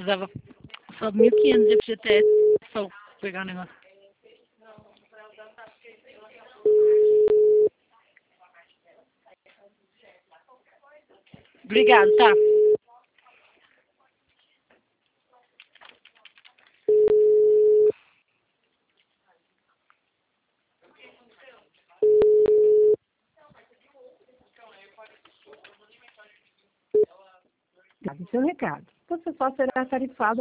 precisava só 1.500 de FGTS para pegar o negócio. Obrigado, tá? Seu recado. Você só será tarifado